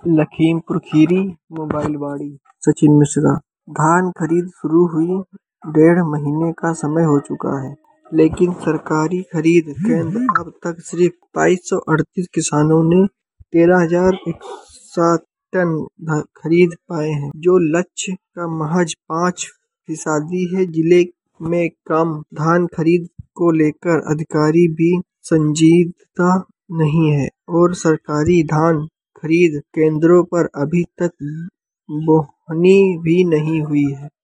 लखीमपुर खीरी मोबाइलवाड़ी। सचिन मिश्रा। धान खरीद शुरू हुई 1.5 महीने का समय हो चुका है, लेकिन सरकारी खरीद केंद्र अब तक सिर्फ 2238 किसानों ने 13,061 टन खरीद पाए हैं, जो लक्ष्य का महज 5% है। जिले में कम धान खरीद को लेकर अधिकारी भी संजीदता नहीं है और सरकारी धान खरीद केंद्रों पर अभी तक बोहनी भी नहीं हुई है।